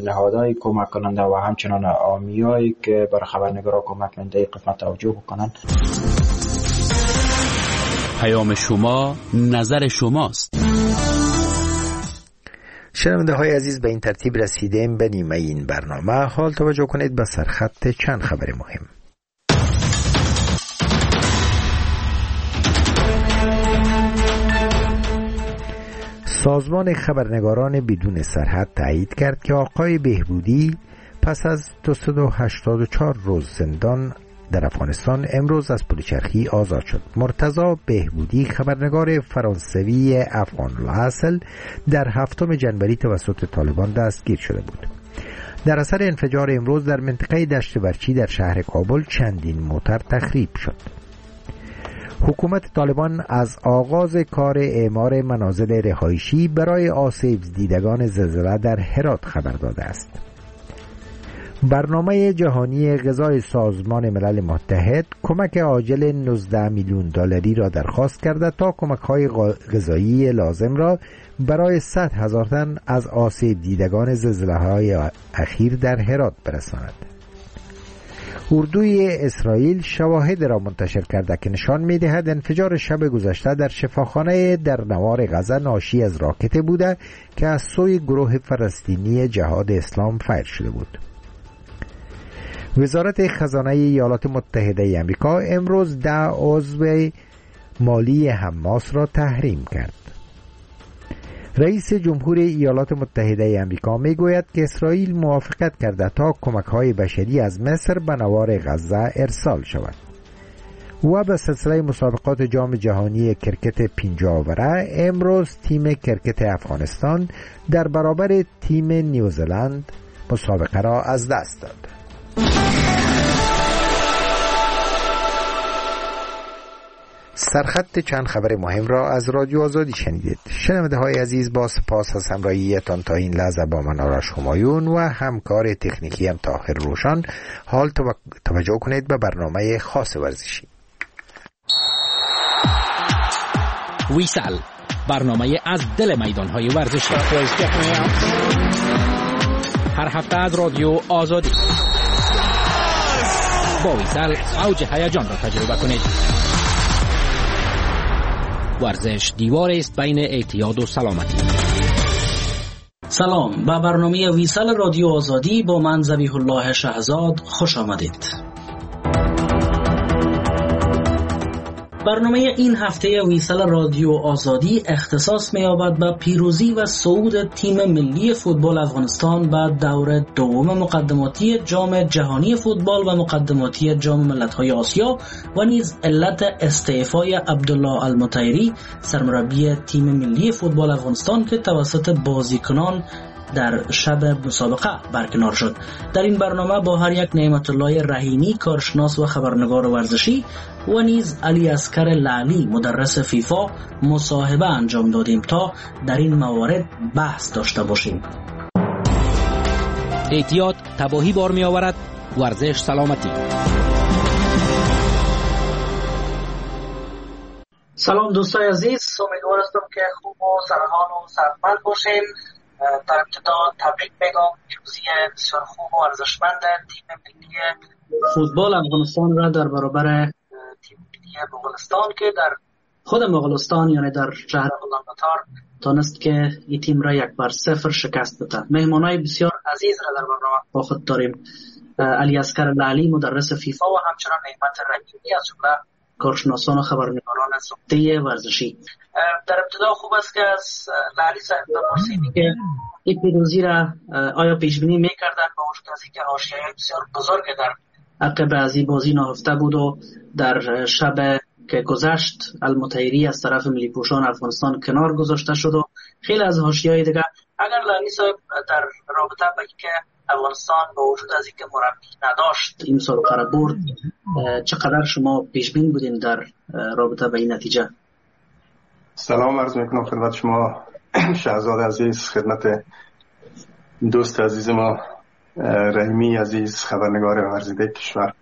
نهادهای کمک کننده و همچنان عامیایی که برای خبرنگارا کمک کننده قسمت توجه بکنند. پیام شما، نظر شماست. شنونده های عزیز، به این ترتیب رسیدیم به نیمه این برنامه. حال توجه کنید به سرخط چند خبر مهم. سازمان خبرنگاران بدون سرحد تایید کرد که آقای بهبودی پس از 284 روز زندان در افغانستان امروز از پلچرخی آزاد شد. مرتضی بهبودی، خبرنگار فرانسوی افغان الاصل، در 7 جنوری توسط طالبان دستگیر شده بود. در اثر انفجار امروز در منطقه دشت برچی در شهر کابل چندین موتر تخریب شد. حکومت طالبان از آغاز کار اعمار منازل رهایشی برای آسیب دیدگان زلزله در هرات خبر داده است. برنامه جهانی غذای سازمان ملل متحد کمک عاجل 19 میلیون دلاری را درخواست کرده تا کمک‌های غذایی لازم را برای 100,000 تن از آسیب دیدگان زلزله‌های اخیر در هرات برساند. اردوی اسرائیل شواهد را منتشر کرده که نشان می‌دهد انفجار شب گذشته در شفاخانه در نوار غزه ناشی از راکت بوده که از سوی گروه فلسطینی جهاد اسلام فایر شده بود. وزارت خزانه ایالات متحده آمریکا امروز 10 عضو مالی حماس را تحریم کرد. رئیس جمهور ایالات متحده آمریکا میگوید که اسرائیل موافقت کرده تا کمک‌های بشری از مصر به نوار غزه ارسال شود. و به سلسله مسابقات جام جهانی کرکت 50 اوره امروز تیم کرکت افغانستان در برابر تیم نیوزلند مسابقه را از دست داد. سرخط چند خبر مهم را از رادیو آزادی شنیدید. شنونده های عزیز، با سپاس از همراهیتان تا این لحظه با من آرش همایون و همکار تکنیکی هم طاهر روشن. حال توجه کنید به برنامه خاص ورزشی. ویسل، برنامه از دل میدان‌های ورزشی، هر هفته از رادیو آزادی. با ویسل اوج هیجان را تجربه کنید. ورزش دیواری است بین اعتیاد و سلامتی. سلام، به برنامه ویسل رادیو آزادی با من ذبیح الله شهزاد خوش آمدید. برنامه این هفته ویسل رادیو آزادی اختصاص می‌یابد به پیروزی و صعود تیم ملی فوتبال افغانستان به دور دوم مقدماتی جام جهانی فوتبال و مقدماتی جام ملت‌های آسیا و نیز علت استعفای عبدالله المطیری سرمربی تیم ملی فوتبال افغانستان که توسط بازیکنان در شب مسابقه برکنار شد. در این برنامه با هر یک نعمت الله رحیمی کارشناس و خبرنگار ورزشی و نیز علی اصغر لعلی مدرس فیفا مصاحبه انجام دادیم تا در این موارد بحث داشته باشیم. اعتیاد تباهی بار می آورد، ورزش سلامتی. سلام دوستای عزیز، امیدوار هستم که خوب و سرحال و صحتمند باشین. در ابتدا تبریک میگم پیروزی بسیار خوب و ارزشمند تیم ملی فوتبال افغانستان را در برابر تیم ملی مغولستان که در خود مغولستان یعنی در شهر اولانباتار تانست که این تیم را 1-0 شکست بده. مهمانای بسیار عزیز را در برنامه با خود داریم: علی اصغر لعلی مدرس فیفا و همچنان نعمت رحیمی از جمله کارشناسان و خبرنگاران ساخته ورزشی. در ابتدا خوب است که از لعلی صاحب بپرسیم که این پیروزی را آیا پیش بینی می‌کردن با وجود از اینکه حاشیه‌های بسیار بزرگ در عقب از این بازی نهفته بود و در شب که گذشت المطیری از طرف ملی پوشان افغانستان کنار گذاشته شد و خیلی از حاشیه‌های دیگه، اگر لعلی صاحب در رابطه با اینکه افغانستان با وجود از اینکه مربی نداشت این مسابقه را برد، چقدر شما پیش بین بودین در رابطه با این نتیجه؟ سلام عرض میکنم خدمت شما شهزاد عزیز، خدمت دوست عزیز ما رحیمی عزیز خبرنگار ورزیده کشور.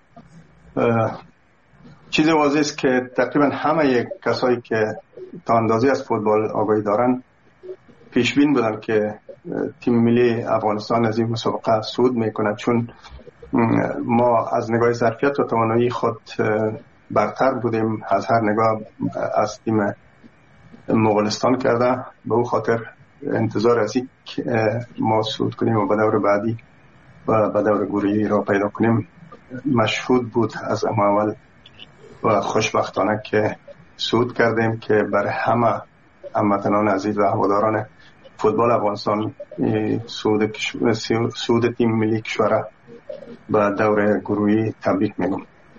چیز واضح است که تقریبا همه کسایی که تا اندازه از فوتبال آگاهی دارن پیش بین بودن که تیم ملی افغانستان از این مسابقه صعود میکنه، چون ما از نگاه ظرفیت و توانایی خود برتر بودیم از هر نگاه از تیم مغولستان کرده. به او خاطر انتظار از این ما صعود کنیم و به دور بعدی و به دور گروهی را پیدا کنیم مشهود بود از اول و خوشبختانه که صعود کردیم که برای همه هموطنان عزیز و هواداران فوتبال افغانستان صعود تیم ملی کشور به دور گروهی تبریک میگم.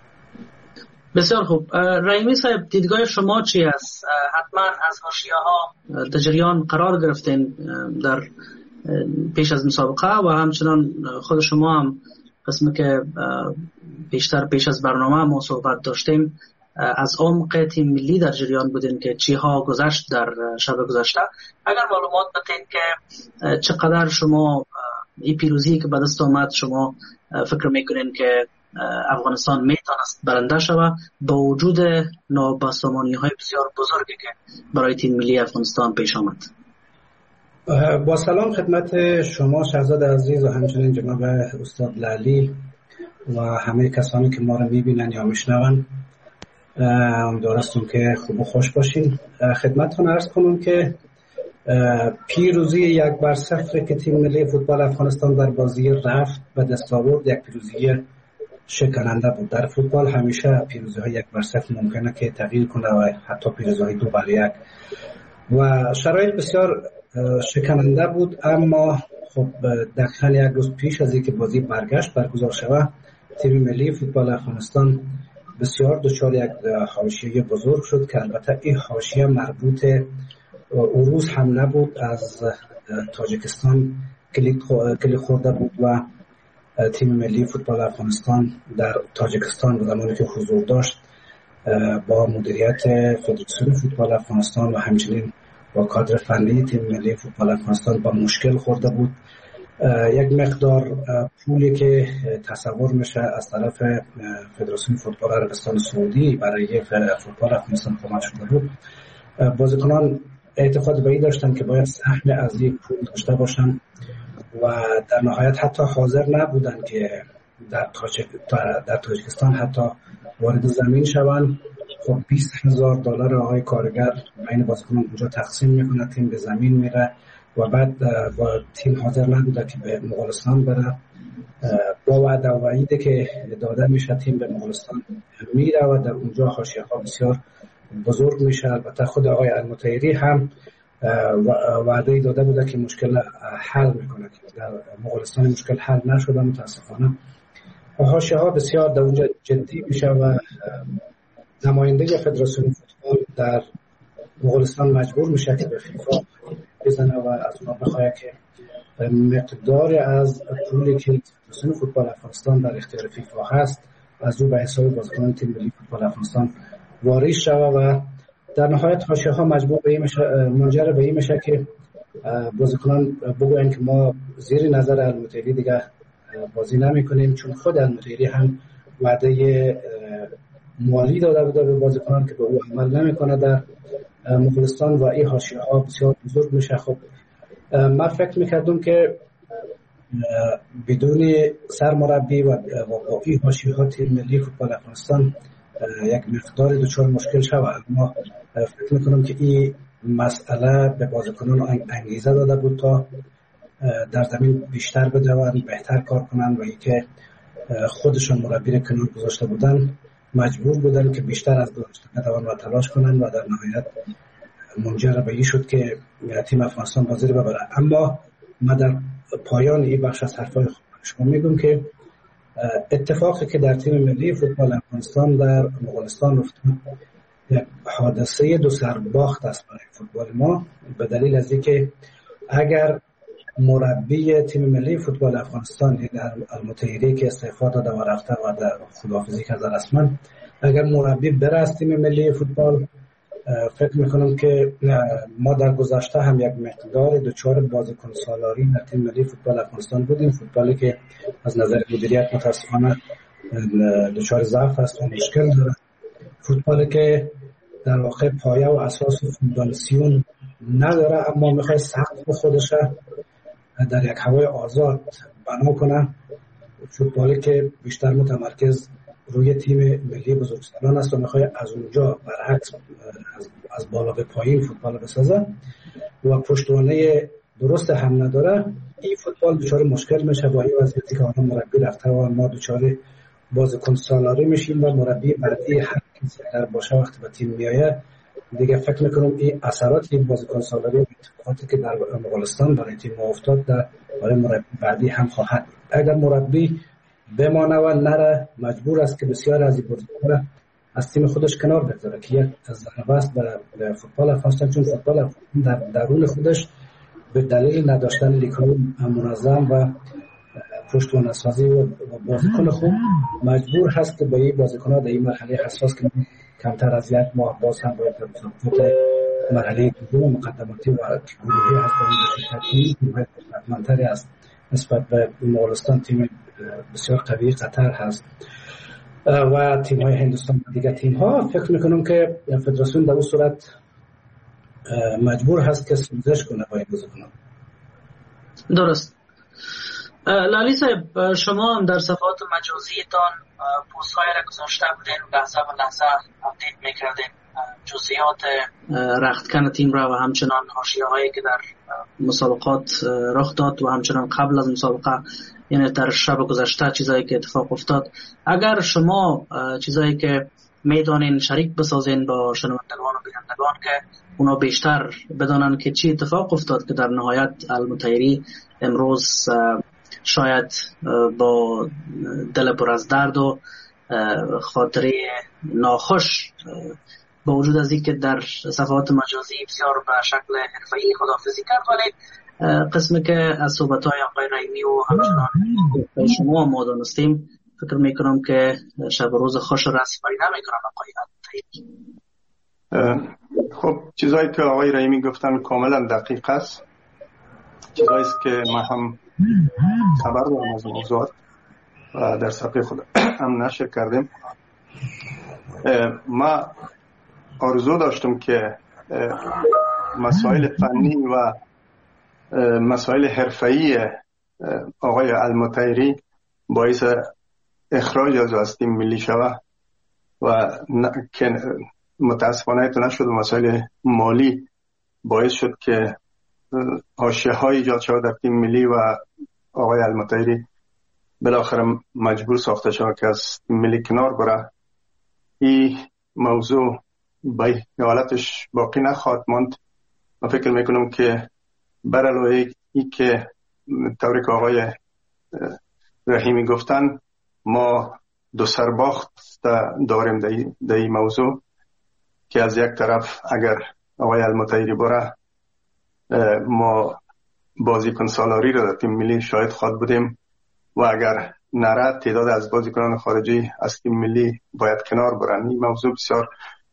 بسیار خوب. رحیمی صاحب، دیدگاه شما چی است؟ حتما از حاشیه‌ها در جریان قرار گرفتین در پیش از مسابقه و همچنان خود شما هم قسمی که پیش از برنامه ما صحبت داشتیم از عمق تیم ملی در جریان بودین که چی ها گذشت در شب گذشته. اگر معلومات بدین که چقدر شما این پیروزی که به دست آمد شما فکر میکنین که افغانستان میتونست برنده شود با وجود نابسامانی های بسیار بزرگی که برای تیم ملی افغانستان پیش آمد؟ با سلام خدمت شما شهزاد عزیز و همچنین جناب استاد لالی و همه کسانی که ما رو میبینن یا میشنون. امیدوارم که خوب و خوش باشین. خدمتتون عرض کنم که پیروزی 1-0 که تیم ملی فوتبال افغانستان در بازی رفت به دست آورد یک پیروزی شکننده بود. در فوتبال همیشه پیروزی‌های 1-0 ممکنه که تغییر کنه و حتی پیروزی‌های 2-1 و شرایط بسیار شکننده بود. اما خب دقیقاً یک روز پیش از اینکه بازی برگشت برگزار شود تیم ملی فوتبال افغانستان بسیار دچار یک حاشیه بزرگ شد که البته این حاشیه مربوط اون روز هم نبود. از تاجیکستان کلید خورده بود و تیم ملی فوتبال افغانستان در تاجیکستان زمانی که حضور داشت با مدیریت فدراسیون فوتبال افغانستان و همچنین با کادر فنی تیم ملی فوتبال افغانستان با مشکل خورده بود. یک مقدار پولی که تصور میشه از طرف فدراسیون فوتبال عربستان سعودی برای فوتبال افغانستان کمک شده بود. بازیکنان اعتقاد به این داشتن که باید سهم از این پول داشته باشن و در نهایت حتی حاضر نبودن که در تاجیکستان حتی وارد زمین شوند. خب $20,000 آقای کارگر بین بازیکنان اونجا تقسیم میکنه، تیم به زمین میره و بعد با تیم حاضر نبوده که به مغولستان بره. با وعده و وعیده که داده میشه تیم به مغولستان میره و در اونجا حاشیه‌ها بسیار بزرگ میشه. البته خود آقای المطیری هم وعده داده بوده که مشکل حل میکنه که در مغولستان مشکل حل نشده. متاسفانه حاشیه‌ها بسیار در اونجا جدی میشه و نماینده فدراسیون فوتبال در مغولستان مجبور میشه که به فیفا بزنه و از اونها بخواه که مقدار از پولی که فدراسیون فوتبال افغانستان در اختیار فیفا هست از او به حساب بازیکنان تیم ملی فوتبال افغانستان واریز شود و در نهایت حاشیه‌ها منجر به این میشه که بازیکنان بگوین که ما زیر نظر المطیری دیگه بازی نمی‌کنیم، چون خود المطیری هم وعده مالی داده بوده به بازیکنان که به او عمل نمی‌کنه در مغولستان و این حاشیه‌ها بسیار بزرگ میشه. خب من فکر می‌کردم که بدون سرمربی و با این حاشیه‌ها تیم ملی فوتبال افغانستان یک مقدار دچار مشکل شود. اما فکر میکنم که این مسئله به بازیکنان انگیزه داده بود تا در زمین بیشتر بدوند، بهتر کار کنند و اینکه خودشون مربی را کنار گذاشته بودن مجبور بودن که بیشتر از گذشته بدوند و تلاش کنند و در نهایت منجر به این شد که تیم افغانستان بازی رو ببره. اما من در پایان این بخش از حرفای شما میگم که اتفاقی که در تیم ملی فوتبال افغانستان در مغولستان افتاد یک حادثه دو سرباخت است برای فوتبال ما، به دلیل از اینکه اگر مربی تیم ملی فوتبال افغانستان المطیری که استعفا داده و رفته و در خداحافظی کرده رسما، اگر مربی بره از تیم ملی فوتبال، فکر میکنم که ما در گذشته هم یک مقدار دچار بازیکن سالاری در تیم ملی فوتبال افغانستان بودیم. فوتبالی که از نظر مدیریت متاسفانه دچار ضعف است و مشکل داره. فوتبالی که در واقع پایه و اساس فونداسیون نداره اما میخواد سقف خودشه در یک هوای آزاد بنا کنه، فوتبالی که بیشتر متمرکز روی تیم ملی بزرگسالان است و میخواد از اونجا برعکس از بالا به پایین فوتبال بسازه و پشتوانه درست هم نداره، این فوتبال دچار مشکل میشه با این وضعیتی که آنها مربی رفته و ما دچار بازیکن سالاری میشیم و مربی بعدی هر کسی اگر باشه وقتی به تیم میآید دیگه فکر میکنم این اثرات این بازیکن سالاری و اتفاقاتی که در مغولستان برای تیم افتاد در برای مربی بعدی هم خواهد. اگر مربی بمانه و نره مجبور است که بسیار از این بازیکن از تیم خودش کنار بگذاره که یک ضربه است برای فوتبال افغانستان، چون فوتبال در درون خودش به دلیل نداشتن لیگ‌های منظم و پشتوانه سازی و بازیکن خوب مجبور هست که با این بازیکن‌ها در این مرحله حساس که کمتر از یک ماه باز هم باید در مسابقات مرحله دوم مقدماتی و گروهی هست با این تیم منطقی است نسبت به مغولستان. تیم بسیار قوی قطر هست و تیم‌های هندوستان و دیگر تیم‌ها. فکر می‌کنم که فدراسیون در اون صورت مجبور هست که سنجش کنه با این بازیکنان. درست. لالی صاحب، شما هم در صفحات مجازیتان پست‌های را گذاشته بودین و لحظه به لحظه اپدیت می‌کردین جزئیات رختکن تیم را و همچنان حاشیه‌هایی که در مسابقات رخ داد و همچنان قبل از مسابقه، یعنی در شب گذشته چیزایی که اتفاق افتاد. اگر شما چیزایی که میدانین شریک بسازین با شنوندگان و بینندگان که اونا بیشتر بدانن که چی اتفاق افتاد که در نهایت المطیری امروز شاید با دل پر از درد و خاطره ناخوش با وجود از اینکه در صفحات مجازی بسیار به شکل حرفه‌ای خداحافظی کرد، ولی قسمی که از صحبت‌های آقای رحیمی و همچنان شما ما دانستیم فکر میکنم که شب و روز خوش رسپاری نمیکنم آقای طیبی. خب چیزایی که آقای رحیمی گفتن کاملا دقیق است، چیزایی است که ما هم خبر دارم از موضوعات و در صفحه خود هم نشر کردیم. ما آرزو داشتم که مسائل فنی و مسائل حرفه‌ای آقای المطیری باعث اخراج از تیم ملی شود و که متاسفانه تو نشد. مسائل مالی باعث شد که حاشیه‌های ایجاد شود در تیم ملی و آقای المطیری بالاخره مجبور ساخته شود که از تیم ملی کنار بره. این موضوع به حالتش باقی نخواهد ماند. من فکر میکنم که بر علاوه ای که طوری که آقای رحیمی گفتن ما دو سرباخت داریم در این موضوع که از یک طرف اگر آقای المطیری بره ما بازیکن سالاری را در تیم ملی شاهد خواهد بودیم و اگر نره تعداد از بازیکنان خارجی از تیم ملی باید کنار برن. این موضوع بسیار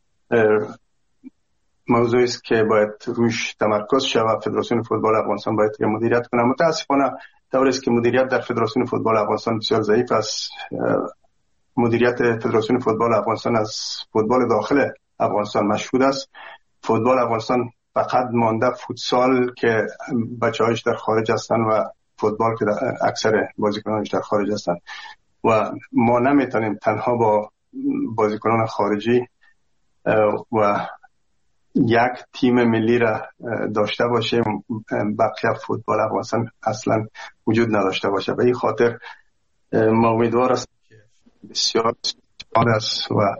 موضوعی است که باید روش تمرکز شود. فدراسیون فوتبال افغانستان باید مدیریت کنه. متاسفانه طوری است که مدیریت در فدراسیون فوتبال افغانستان بسیار ضعیف است. مدیریت فدراسیون فوتبال افغانستان از فوتبال داخل افغانستان مشهود است. فوتبال افغانستان فقط مانده فوتسال که بچه‌هاش در خارج هستند و فوتبال که اکثر بازیکنانش در خارج هستند و ما نمیتونیم تنها با بازیکنان خارجی و یک تیم ملی را داشته باشیم. بقیه فوتبال افغانستان اصلا وجود نداشته باشه. به این خاطر ما امیدوار هستیم که بسیار است و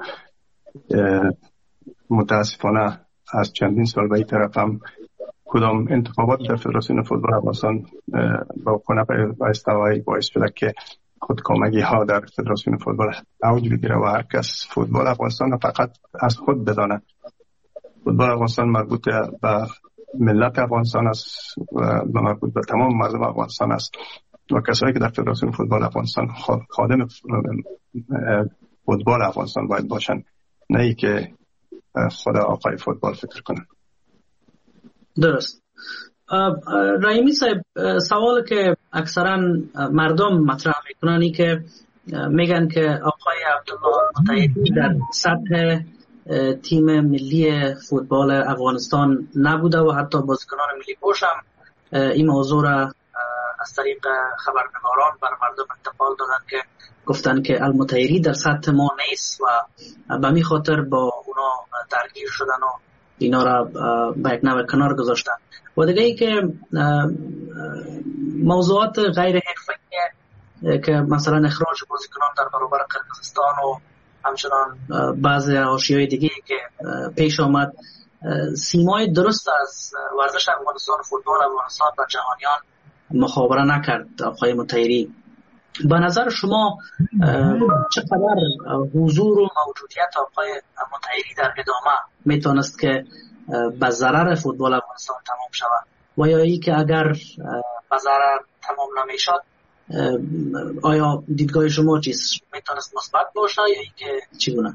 متاسفانه از چندین سال به این طرف هم کدام انتخابات در فدراسیون فوتبال افغانستان با کنه به استوایی باعث شده که خودکامگی ها در فدراسیون فوتبال اوج بگیره و هر کس فوتبال افغانستان فقط از خود بدانه. فوتبال افغانستان مربوط به ملت افغانستان است و مربوط به تمام مردم افغانستان است و کسایی که در فدراسیون فوتبال افغانستان خادم فوتبال افغانستان باید باشن، نه ای که خود آقای فوتبال فکر کنن. درست. رحیمی صاحب، سوال که اکثرا مردم مطرح میکنن ای که میگن که آقای عبدالله المطیری در سطح تیم ملی فوتبال افغانستان نبوده و حتی بازیکنان ملی پوش هم این موضوع را از طریق خبرنگاران بر مردم انتقال دادن که گفتن که المطیری در سطح ما نیست و به می خاطر با اونا درگیر شدن و اینا را به یک نوع کنار گذاشتن. و دیگه ای که موضوعات غیر حرفه‌ای که مثلا اخراج بازیکنان در برابر قرقیزستان و همچنان بعضی حاشیه‌های دیگه که پیش آمد، سیمای درست از ورزش افغانستان، فوتبال افغانستان و جهانیان مخابره نکرد آقای مطیری. به نظر شما چقدر حضور و موجودیت آقای مطیری در ادامه میتونست که به ضرر فوتبال افغانستان تمام شود و یا ای که اگر به ضرر تمام نمیشد، آیا دیدگاه شما چیست؟ میتونست مثبت باشه یا ای که چگونه؟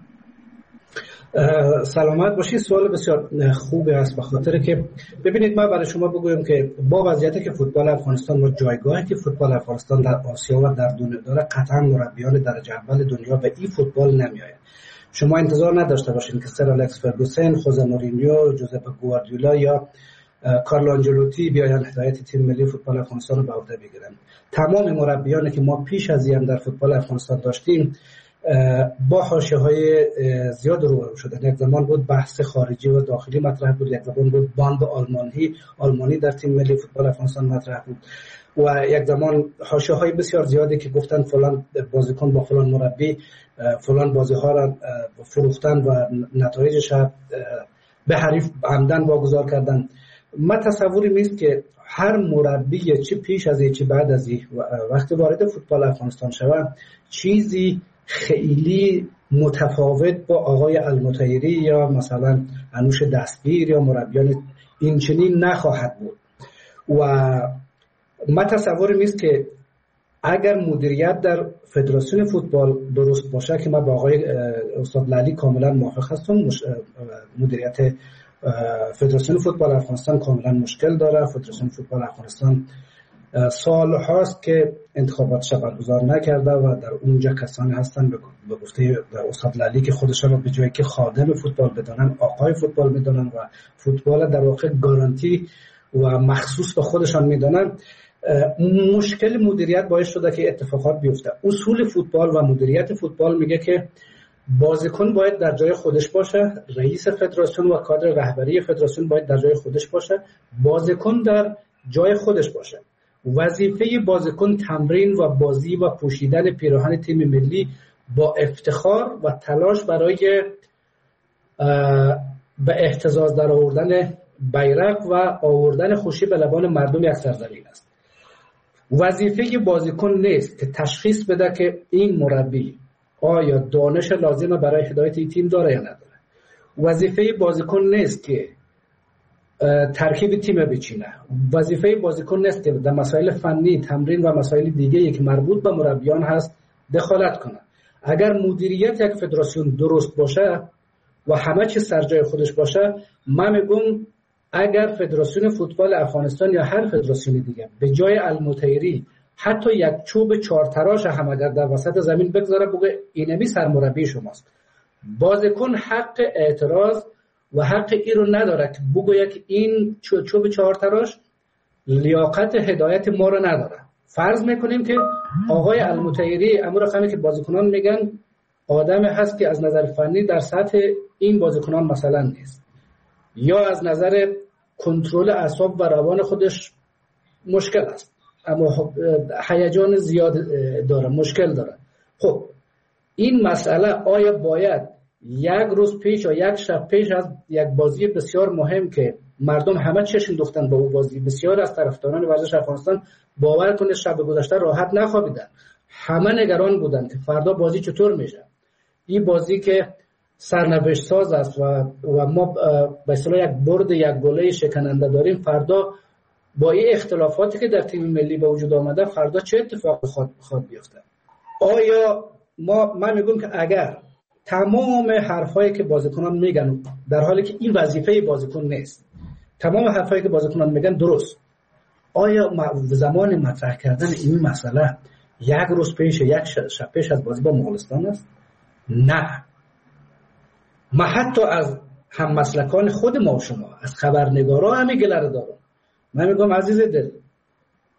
سلامت باشید. سوال بسیار خوبی است، به خاطر که ببینید ما برای شما بگویم که با وضعیتی که فوتبال افغانستان و جایگاهی که فوتبال افغانستان در آسیا و در دنیا داره، قطعا مربیان درجه اول دنیا به این فوتبال نمیآیند. شما انتظار نداشته باشید که سر الکس فرگوسن، خوزه مورینیو، جوزپه گواردیولا یا کارلو آنجلوتی بیاین هدایت تیم ملی فوتبال افغانستان رو به عهده بگیرن. تمام مربیانی که ما پیش از این در فوتبال افغانستان داشتیم با حاشیه‌های زیاد روبرو شدن. یک زمان بود بحث خارجی و داخلی مطرح بود، یک زمان بود باند آلمانی در تیم ملی فوتبال افغانستان مطرح بود و یک زمان حاشیه‌های بسیار زیادی که گفتن فلان بازیکن با فلان مربی فلان بازی‌ها را فروختن و نتایجش به حریف عمدن واگذار کردن. ما تصوری نیست که هر مربی چه پیش از چه بعد از وقتی وارد فوتبال افغانستان شود چیزی خیلی متفاوت با آقای المطیری یا مثلا انوش دستگیر یا مربیان این چنین نخواهد بود. و ما تصور نیست که اگر مدیریت در فدراسیون فوتبال درست باشه، که ما با آقای استاد لالی کاملا موافق هستم، مدیریت فدراسیون فوتبال افغانستان کاملا مشکل داره. فدراسیون فوتبال افغانستان سال هاست که انتخاباتش برگزار نکرده و در اونجا کسانی هستن به گفته استاد لالی که خودشان رو به جایی که خادم فوتبال بدانن آقای فوتبال میدانن و فوتبال در واقع گارانتی و مخصوص به خودشان میدانن. مشکل مدیریت باعث شده که اتفاقات بیفته. اصول فوتبال و مدیریت فوتبال میگه که بازیکن باید در جای خودش باشه، رئیس فدراسیون و کادر رهبری فدراسیون باید در جای خودش باشه، بازیکن در جای خودش باشه. وظیفه بازیکن تمرین و بازی و پوشیدن پیراهن تیم ملی با افتخار و تلاش برای به اهتزاز در آوردن بیرق و آوردن خوشی به لبان مردم یک سرزمین است. وظیفه بازیکن نیست که تشخیص بده که این مربی آیا دانش لازمه برای هدایت این تیم داره یا نداره. وظیفه بازیکن نیست که ترکیب تیم بچینه. وظیفه بازیکن نیست که در مسائل فنی، تمرین و مسائل دیگه که مربوط به مربیان هست دخالت کنه. اگر مدیریت یک فدراسیون درست باشه و همه چیز سر جای خودش باشه، من میگم اگر فدراسیون فوتبال افغانستان یا هر فدراسیون دیگه به جای المطیری حتی یک چوب چهارتراش هم اگر در وسط زمین بگذاره بگه اینمی سرمربی شماست، بازیکن حق اعتراض و حق ای رو نداره که بگه که این چوب چهارتراش لیاقت هدایت ما رو نداره. فرض میکنیم که آقای المطیری امور رقمی که بازیکنان میگن آدم هست که از نظر فنی در سطح این بازیکنان مثلا نیست، یا از نظر کنترل اعصاب و روان خودش مشکل است، اما هیجان زیاد داره، مشکل داره. خب این مسئله آیا باید یک روز پیش یا یک شب پیش از یک بازی بسیار مهم که مردم همه چشم دوختن به اون بازی، بسیار از طرفداران ورزش افغانستان باور کنید شب گذشته راحت نخوابیدن، همه نگران بودن که فردا بازی چطور میشه. این بازی که سرنوشت ساز است و ما به اصطلاح یک برد یک گله شکننده داریم، فردا با این اختلافاتی که در تیم ملی به وجود آمده فردا چه اتفاقی خواهد بیفته. آیا من میگم که اگر تمام حرفایی که بازیکنان میگن در حالی که این وظیفه بازیکن نیست، تمام حرفایی که بازیکنان میگن درست، آیا زمان مطرح کردن این مسئله یک روز پیش یک شب پیش از بازی با مغولستان است؟ نه. ما حتی از هم مسلکان خود ما و شما، از خبرنگارا همه گله رو دارم. من میگم عزیز دل،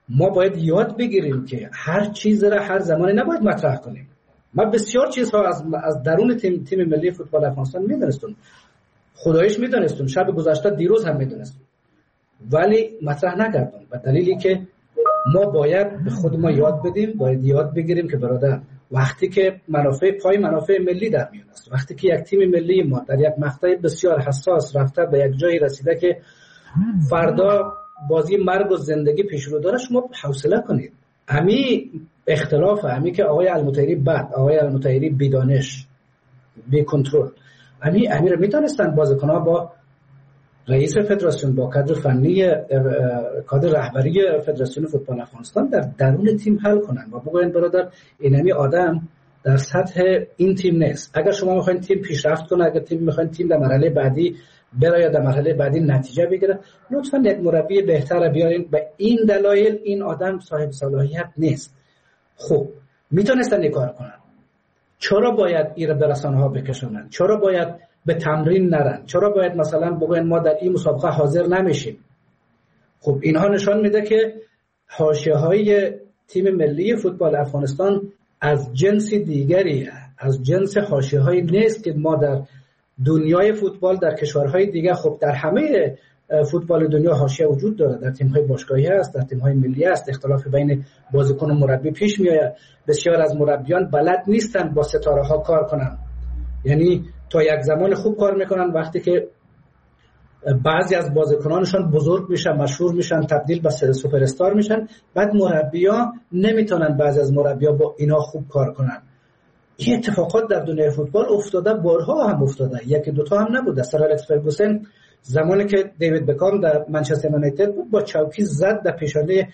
ما باید یاد بگیریم که هر چیز را هر زمانی نباید مطرح کنیم. ما بسیار چیزها از درون تیم ملی فوتبال افغانستان میدونستم، خدایش میدونستم، شب گذشته دیروز هم میدونستم، ولی مطرح نکردم به دلیلی که ما باید به خود ما یاد بدیم، باید یاد بگیریم که برادر وقتی که منافع ملی در میون است، وقتی که یک تیم ملی ما در یک مقطع بسیار حساس رفته به یک جایی رسیده که فردا بازی مرگ و زندگی پیش رو داره، شما حوصله کنید. امی اختلاف امی که آقای المطهری بد، آقای المطهری بیدانش، بی کنترل، امی رو میتونستن بازیکن‌ها با رئیس فدراسیون، با کادر فنی، کادر رهبری فدراسیون فوتبال افغانستان در درون تیم حل کنن و بگوین برادر اینمی آدم در سطح این تیم نیست. اگر شما میخواین تیم پیشرفت کنه، اگر تیم میخواین تیم در مرحله بعدی بره یا در مرحله بعدی نتیجه بگیره، لطفا یک مربی بهتر بیارین. به این دلایل این آدم صاحب صلاحیت نیست. خب میتونستن این کار کنن، چرا باید ایره به رسانه‌ها بکشونن؟ چرا باید به تمرین نرن؟ چرا باید مثلا بگوین ما در این مسابقه حاضر نمیشیم؟ خب اینها نشان میده که حاشیه‌های تیم ملی فوتبال افغانستان از جنس دیگریه، از جنس حاشیه‌های نیست که ما در دنیای فوتبال در کشورهای دیگه، خب در همه فوتبال دنیا حاشیه وجود داره، در تیم‌های باشگاهی هست، در تیم‌های ملی هست، اختلاف بین بازیکن و مربی پیش میاد. بسیار از مربیان بلد نیستن با ستاره‌ها کار کنن، یعنی تا یک زمان خوب کار میکنن، وقتی که بعضی از بازیکنانشان بزرگ میشن، مشهور میشن، تبدیل به سوپر استار میشن، بعد مربی‌ها نمیتونن، بعضی از مربی‌ها با اینا خوب کار کنن. این اتفاقات در دنیای فوتبال افتاده، بارها هم افتاده، یکی دوتا هم نبوده. سر الکس فرگوسن زمانی که دیوید بکام در منچستر یونایتد بود، با چوکی زد در پیشانی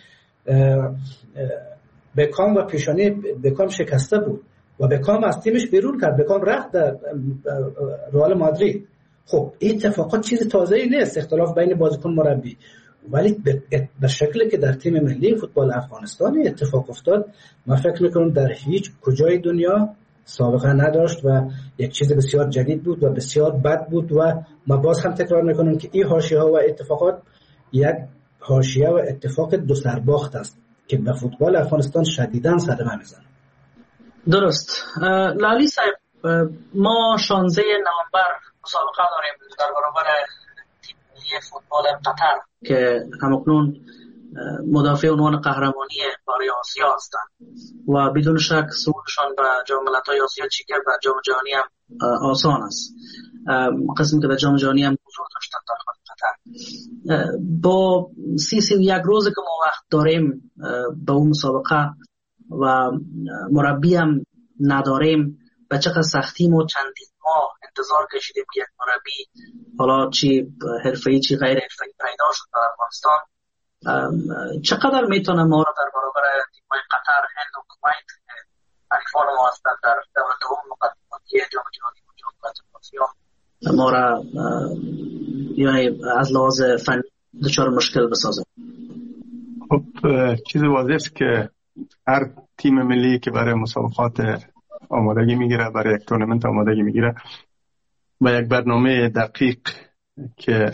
بکام و پیشانی بکام شکسته بود و بکام از تیمش بیرون کرد. بکام رفت در رئال مادرید. خب این اتفاقات چیز تازه‌ای نیست، اختلاف بین بازیکن مربی، ولی به شکلی که در تیم ملی فوتبال افغانستان اتفاق افتاد، من فکر میکنم در هیچ کجای دنیا سابقه نداشت و یک چیز بسیار جدید بود و بسیار بد بود. و ما باز هم تکرار میکنم که این حاشیه‌ها و اتفاقات یک حاشیه و اتفاق دو سرباخت است که به فوتبال افغانستان شدیداً صدمه میزنه. درست. لالی صاحب، ما 16 نوامبر مسابقه داریم در برابر تیم ملی فوتبال قطر که همکنون مدافع عنوان قهرمانی باری آسیا هستند و بدون شک صعودشان به جام ملت‌های آسیا چیکر و جام جهانی هم آسان است. قسمی که در جام جهانی هم حضور داشتند در خود قطر. با 31 روزی که ما وقت داریم به اون مسابقه و مربی هم نداریم، به چقدر سختی ما چندین ماه انتظار کشیدیم که یک مربی، حالا چی حرفه‌ای چی غیر حرفه‌ای، پیدا شد در افغانستان. چقدر میتونه ما را در برابر تیم‌های قطر، هند و کویت حریفان ما هستند در دور دوم مقدماتی جام جهانی و جام ملت‌های آسیا ما را یعنی از لحاظ فنی دچار مشکل بسازه؟ خب چیز واضحه است که هر تیم ملی که برای مسابقات آمادگی میگیره، برای یک تورنمنت آمادگی میگیره و یک برنامه دقیق که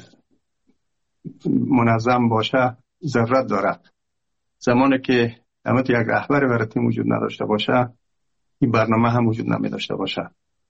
منظم باشه ضرورت دارد. زمانی که البته یک رهبر برای تیم وجود نداشته باشه، این برنامه هم وجود نمی داشته باشه.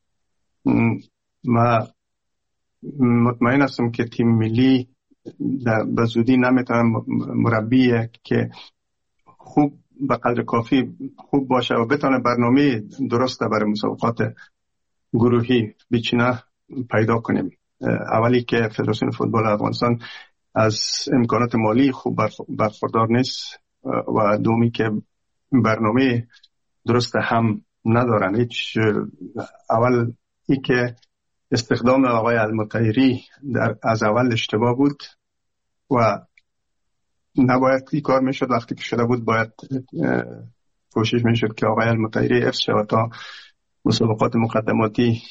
و مطمئن هستم که تیم ملی به زودی نمیتونه مربی که خوب به قدر کافی خوب باشه و بتونه برنامه درست برای مسابقات گروهی بچینه پیدا کنیم. اولی که فدراسیون فوتبال افغانستان از امکانات مالی خوب برخوردار نیست و دومی که برنامه درست هم ندارن. هیچ اول ای که استخدام آقای المطهری از اول اشتباه بود و نباید این کار میشد. وقتی که شده بود باید کوشش میشد که آقای المطهری حفظ شود تا مسابقات مقدماتی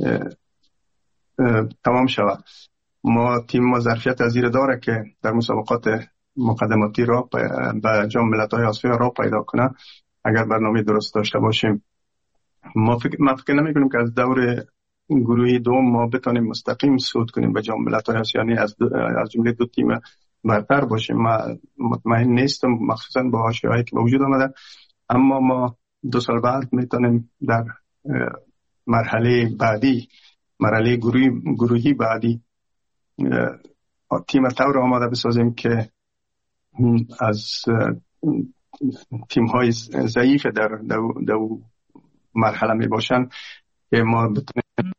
تمام شود. تیم ما ظرفیت از زیر داره که در مسابقات مقدماتی را به جام ملت‌های آسیا را پیدا کنه اگر برنامه درست داشته باشیم. ما فکر نمی‌کنیم که از دور گروهی دوم ما بتونیم مستقیم صعود کنیم به جام ملت‌های آسیا، یعنی از جمله دو تیم برتر باشیم. ما مطمئن نیستم مخصوصا با حاشیه‌هایی که وجود آمده، اما ما 2 سال بعد میتونیم در مرحله بعدی، مرحله گروهی بعدی تیم طور آماده بسازیم که از تیم‌های ضعیف در مرحله می باشن که ما بتونیم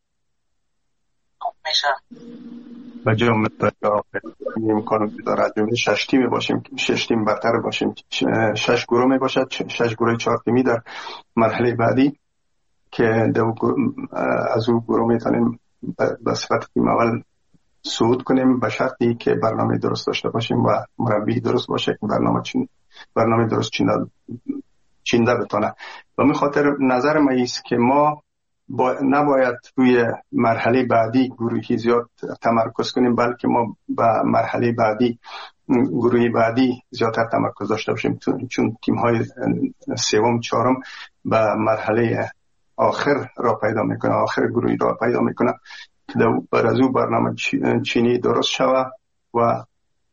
و جامعه امکانو داره جمله 6 تیم باشیم، 6 تیم برتر باشیم، 6 گروه می باشد، 6 گروه 4 تیمی در مرحله بعدی که از اون گروه میتونیم به صفت تیم اول صعود کنیم، به شرطی که برنامه درست داشته باشیم و مربی درست باشه که برنامه درست چینده بتونه. و می خاطر نظر ما ایست که ما نباید روی مرحله بعدی گروهی زیاد تمرکز کنیم، بلکه ما به مرحله بعدی گروهی بعدی زیادتر تمرکز داشته باشیم، چون تیم‌های سوم چهارم به مرحله آخر را پیدا میکنه، آخر گروهی را پیدا میکنه که بر از او برنامه چینی درست شوه و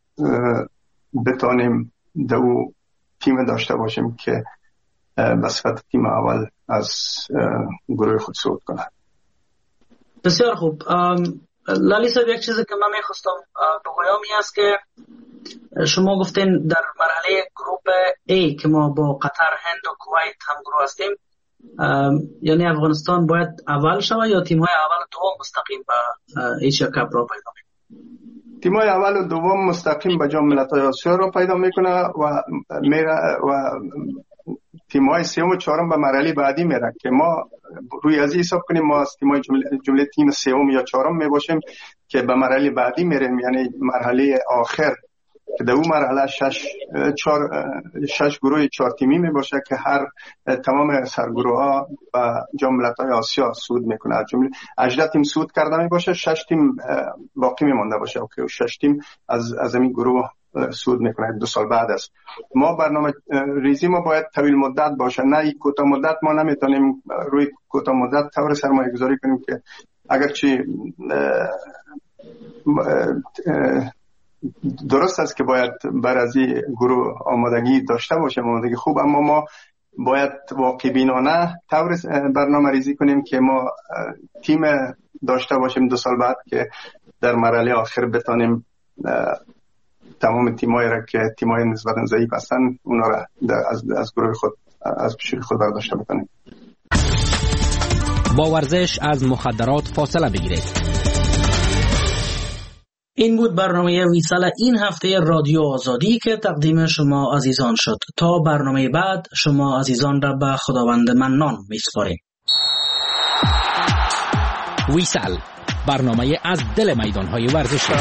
بتانیم دو تیم داشته باشیم که به صفت تیم اول از گروه خود صعود کنه. بسیار خوب. لالی صاحب، یک چیزی که من میخواستم بگویم این است که شما گفتین در مرحله گروپ A که ما با قطر، هند و کویت هم گروه هستیم، یعنی افغانستان باید اول شود یا تیم‌های اول و دوم مستقیم به ایشیا کاپ را پیدا میکنه؟ تیم‌های اول و دوم مستقیم به جام ملت‌های آسیا را پیدا میکنه و تیم‌های سوم و چهارم به مرحله بعدی میره که ما روی از حساب کنیم ما از تیم‌های جمله تیم سوم یا چهارم میباشیم که به مرحله بعدی میریم، یعنی مرحله آخر که در اون مرحله 6 گروه 4 تیمی میباشه که هر تمام سرگروه‌ها به جام ملت‌های آسیا صعود میکنه. از جمله 18 تیم صعود کرده میباشه، 6 تیم باقی میمونده باشه که 6 تیم از این گروه صعود میکنه 2 سال بعد است. ما برنامه ریزی ما باید طویل مدت باشه، نه کوتاه مدت. ما نمیتونیم روی کوتاه مدت طور سرمایه گذاری کنیم که اگرچه درست است که باید برای گروه آمادگی داشته باشیم، آمادگی خوب، اما ما باید واقع بینانه طور برنامه ریزی کنیم که ما تیم داشته باشیم 2 سال بعد که در مرحله آخر بتانیم تمام تیمایی را که تیمای نسبتاً ضعیف هستن اونا را از گروه خود از پیش خود برداشته بکنیم. با ورزش از مخدرات فاصله بگیرید. این بود برنامه ویسال این هفته رادیو آزادی که تقدیم شما عزیزان شد. تا برنامه بعد شما عزیزان را به خداوند منان میسپاریم. ویسال، برنامه از دل میدان‌های ورزشی.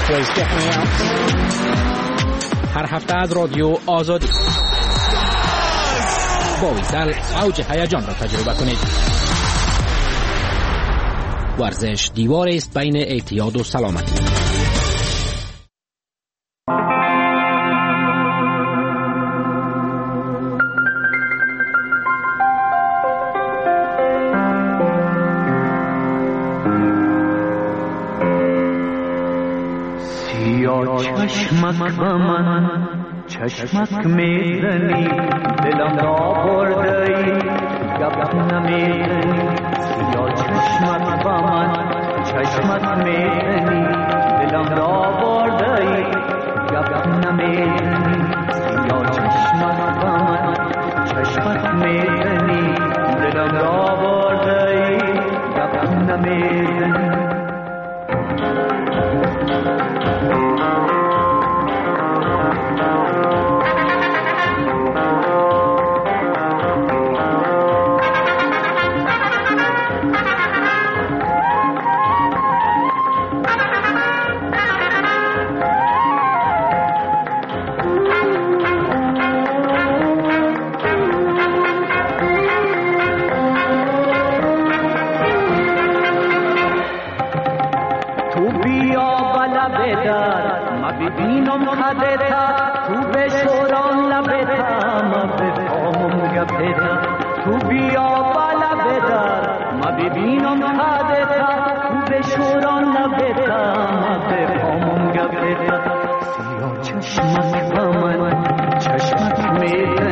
هر هفته از رادیو آزادی. با ویسال اوج هیجان را تجربه کنید. ورزش دیواری است بین اعتیاد و سلامتی. چشمک به من چشمک میزنی، دلم را بردی گپ نمیزنی. سیاه چشمک به من چشمک میزنی، دلم را بردی گپ نمیزنی. سیاه چشمک به من چشمک میزنی، دلم را بردی گپ نمیزنی. چشمک با من چشمک میزنی